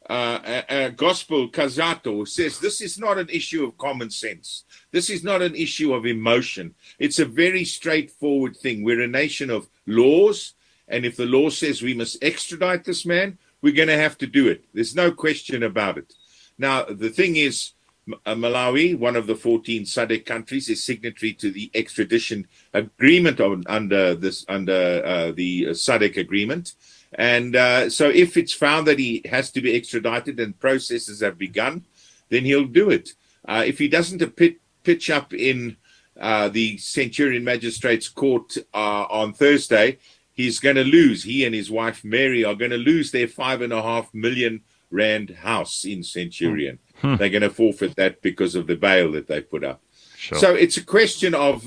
Gospel Kazato, who says this is not an issue of common sense. This is not an issue of emotion. It's a very straightforward thing. We're a nation of laws, and if the law says we must extradite this man, we're going to have to do it. There's no question about it. Now, the thing is, Malawi, one of the 14 SADC countries, is signatory to the extradition agreement under the SADC agreement. And so if it's found that he has to be extradited and processes have begun, then he'll do it. If he doesn't pitch up in the Centurion Magistrates Court on Thursday, he's going to lose. He and his wife Mary are going to lose their 5.5 million rand house in Centurion. They're going to forfeit that because of the bail that they put up. Sure. So it's a question of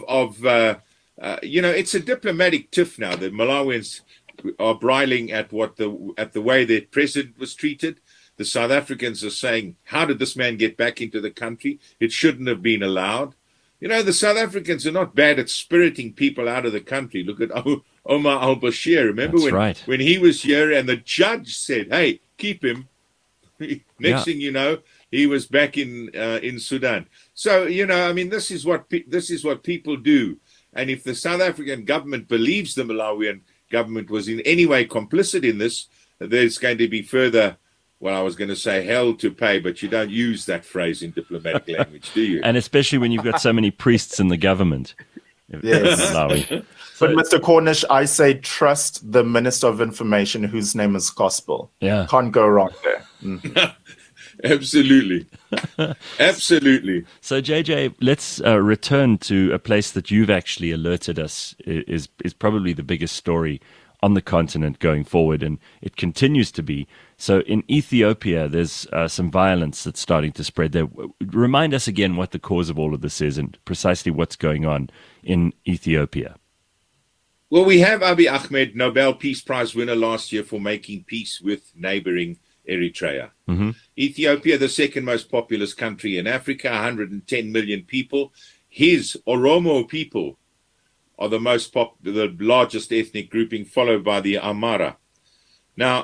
you know, it's a diplomatic tiff now. The Malawians are bridling at the way their president was treated. The South Africans are saying, how did this man get back into the country? It shouldn't have been allowed. You know, the South Africans are not bad at spiriting people out of the country. Look at Omar al-Bashir. Remember when he was here and the judge said, hey, keep him. Next thing you know, he was back in Sudan. So, you know, I mean, this is what people do. And if the South African government believes the Malawian government was in any way complicit in this, there's going to be further, well, I was going to say hell to pay, but you don't use that phrase in diplomatic language, do you? And especially when you've got so many priests in the government. Yes. Malawi. But Mr. Cornish, I say trust the Minister of Information whose name is Gospel. Yeah. Can't go wrong there. Absolutely. Absolutely. So, JJ, let's return to a place that you've actually alerted us is probably the biggest story on the continent going forward, and it continues to be. So in Ethiopia, there's some violence that's starting to spread there. Remind us again what the cause of all of this is and precisely what's going on in Ethiopia. Well, we have Abiy Ahmed, Nobel Peace Prize winner last year for making peace with neighboring Eritrea. Mm-hmm. Ethiopia, the second most populous country in Africa, 110 million people. His Oromo people are the largest ethnic grouping, followed by the Amhara. Now,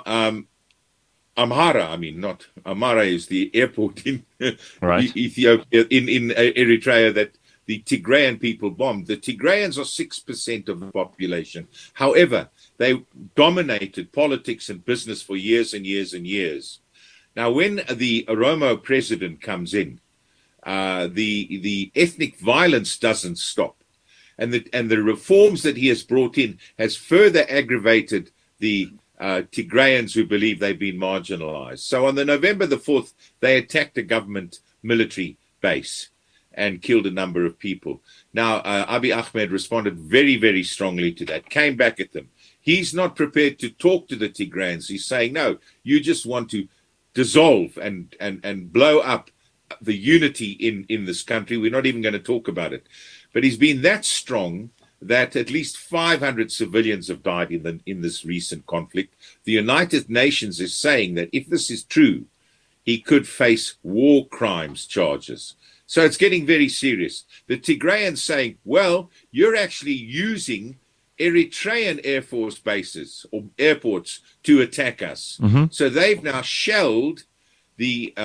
Amhara is the airport in right. Ethiopia, in Eritrea that the Tigrayan people bombed. The Tigrayans are 6% of the population. However, they dominated politics and business for years and years and years. Now, when the Oromo president comes in, the ethnic violence doesn't stop. And the reforms that he has brought in has further aggravated the Tigrayans who believe they've been marginalized. So on the November the 4th, they attacked a government military base and killed a number of people. Now, Abiy Ahmed responded very, very strongly to that, came back at them. He's not prepared to talk to the Tigrayans. He's saying, no, you just want to dissolve and blow up the unity in this country. We're not even going to talk about it. But he's been that strong that at least 500 civilians have died in this recent conflict. The United Nations is saying that if this is true, he could face war crimes charges. So it's getting very serious. The Tigrayans saying, well, you're actually using Eritrean Air Force bases or airports to attack us. Mm-hmm. So they've now shelled the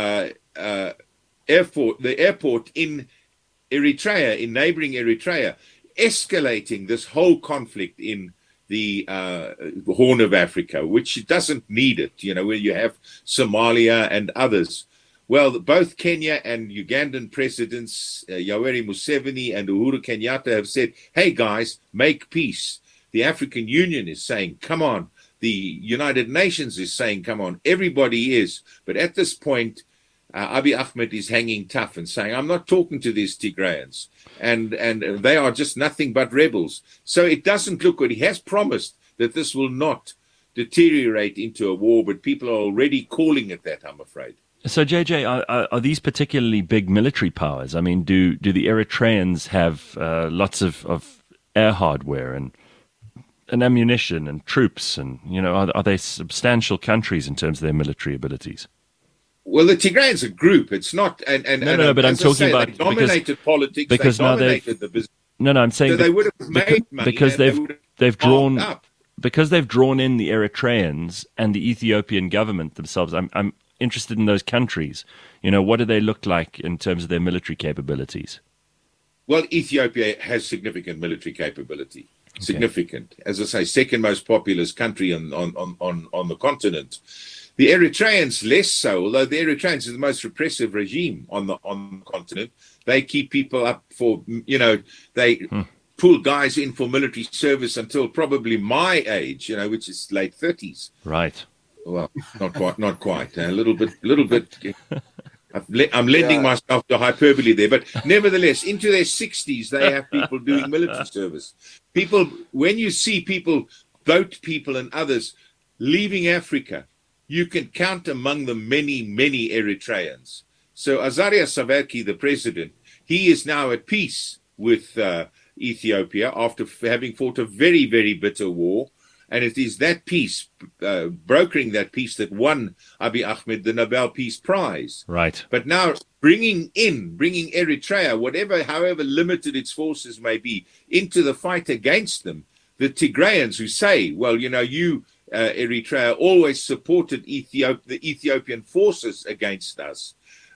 airport in Eritrea, in neighboring Eritrea, escalating this whole conflict in the Horn of Africa, which doesn't need it, where you have Somalia and others. Well, both Kenya and Ugandan presidents, Yoweri Museveni and Uhuru Kenyatta, have said, hey, guys, make peace. The African Union is saying, come on. The United Nations is saying, come on. Everybody is. But at this point, Abiy Ahmed is hanging tough and saying, I'm not talking to these Tigrayans. And they are just nothing but rebels. So it doesn't look good. He has promised that this will not deteriorate into a war, but people are already calling it that, I'm afraid. So, JJ, are these particularly big military powers? I mean, do the Eritreans have lots of air hardware and ammunition and troops? And, are they substantial countries in terms of their military abilities? Well, the Tigrayans are a group. It's not. No, but I'm talking about. They dominated politics. Because they dominated the business. No, I'm saying. So they would have made money. Because they've drawn. Up. Because they've drawn in the Eritreans and the Ethiopian government themselves. I'm interested in those countries. What do they look like in terms of their military capabilities? Well, Ethiopia has significant military capability. Okay. Significant, as I say, second most populous country on the continent. The Eritreans less so, although the Eritreans are the most repressive regime on the continent. They keep people up for, they pull guys in for military service until probably my age, which is late 30s. Right. Well, not quite. A little bit. I'm lending myself to hyperbole there, but nevertheless, into their 60s, they have people doing military service. When you see people, boat people and others leaving Africa, you can count among them many, many Eritreans. So Isaias Afwerki, the president, he is now at peace with Ethiopia after having fought a very, very bitter war. And it is that peace, brokering that peace, that won Abiy Ahmed the Nobel Peace Prize. Right. But now bringing Eritrea, however limited its forces may be, into the fight against them, the Tigrayans who say, well, you, Eritrea, always supported the Ethiopian forces against us,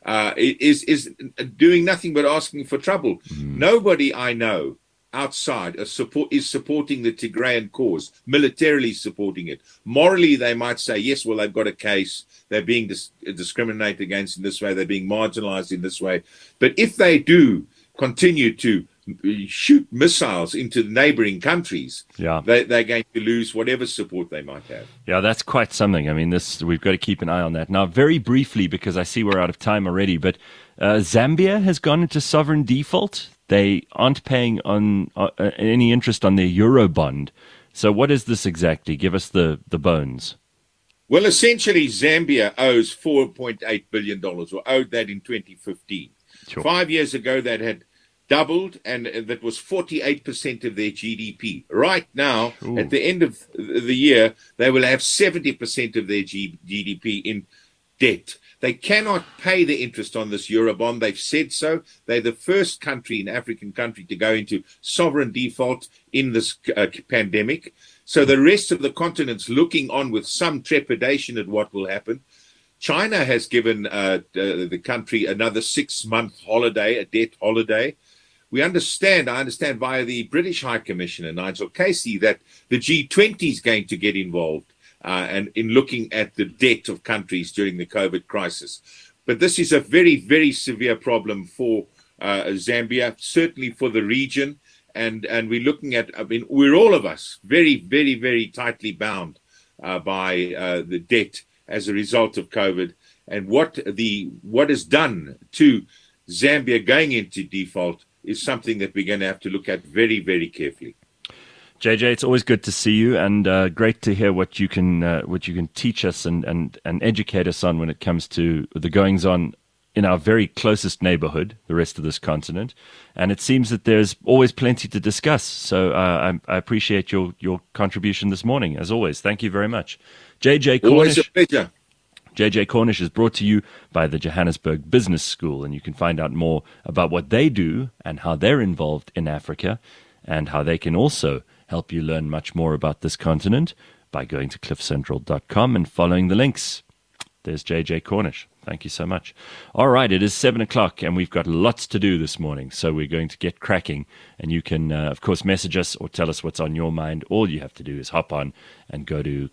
is doing nothing but asking for trouble. Mm. Nobody I know outside is supporting the Tigrayan cause, militarily supporting it. Morally, they might say, yes, well, they've got a case. They're being discriminated against in this way. They're being marginalized in this way. But if they do continue to shoot missiles into neighboring countries, Yeah. they're going to lose whatever support they might have. Yeah, that's quite something. I mean, we've got to keep an eye on that. Now, very briefly, because I see we're out of time already, but Zambia has gone into sovereign default. They aren't paying on any interest on their Eurobond. So what is this exactly? Give us the bones. Well, essentially, Zambia owes $4.8 billion, or owed that in 2015. Sure. 5 years ago, that had doubled, and that was 48% of their GDP. Right now, at the end of the year, they will have 70% of their GDP in debt. They cannot pay the interest on this Eurobond. They've said so. They're the first country, an African country, to go into sovereign default in this pandemic. So the rest of the continent's looking on with some trepidation at what will happen. China has given the country another 6-month holiday, a debt holiday. I understand via the British High Commissioner, Nigel Casey, that the G20 is going to get involved and in looking at the debt of countries during the COVID crisis. But this is a very, very severe problem for Zambia, certainly for the region. And we're looking at, we're all of us very, very, very tightly bound by the debt as a result of COVID. And what is done to Zambia going into default is something that we're going to have to look at very, very carefully. JJ, it's always good to see you, and great to hear what you can teach us and educate us on when it comes to the goings on in our very closest neighborhood, the rest of this continent. And it seems that there's always plenty to discuss. So I appreciate your contribution this morning, as always. Thank you very much. JJ Cornish. Always a pleasure. JJ Cornish is brought to you by the Johannesburg Business School, and you can find out more about what they do and how they're involved in Africa and how they can also help you learn much more about this continent by going to cliffcentral.com and following the links. There's JJ Cornish. Thank you so much. All right, it is 7 o'clock, and we've got lots to do this morning, so we're going to get cracking. And you can, of course, message us or tell us what's on your mind. All you have to do is hop on and go to,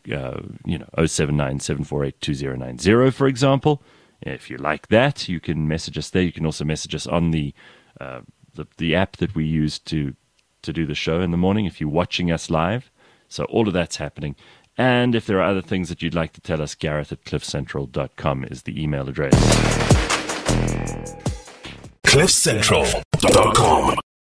079-748-2090, for example. If you like that, you can message us there. You can also message us on the app that we use to do the show in the morning if you're watching us live. So all of that's happening. And if there are other things that you'd like to tell us, Gareth@cliffcentral.com is the email address. cliffcentral.com